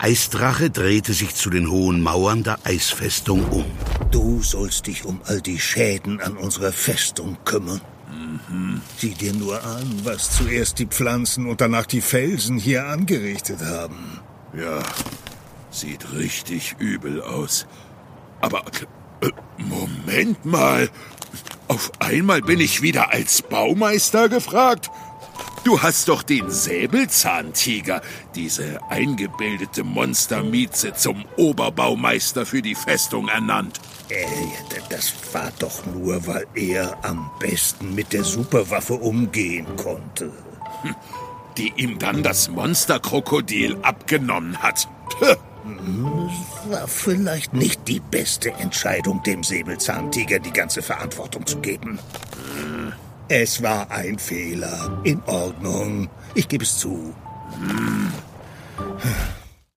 Eisdrache drehte sich zu den hohen Mauern der Eisfestung um. Du sollst dich um all die Schäden an unserer Festung kümmern. Sieh dir nur an, was zuerst die Pflanzen und danach die Felsen hier angerichtet haben. Ja, sieht richtig übel aus. Aber Moment mal. Auf einmal bin ich wieder als Baumeister gefragt. Du hast doch den Säbelzahntiger, diese eingebildete Monstermieze, zum Oberbaumeister für die Festung ernannt. Das war doch nur, weil er am besten mit der Superwaffe umgehen konnte. Die ihm dann das Monsterkrokodil abgenommen hat. Das war vielleicht nicht die beste Entscheidung, dem Säbelzahntiger die ganze Verantwortung zu geben. Es war ein Fehler. In Ordnung. Ich gebe es zu.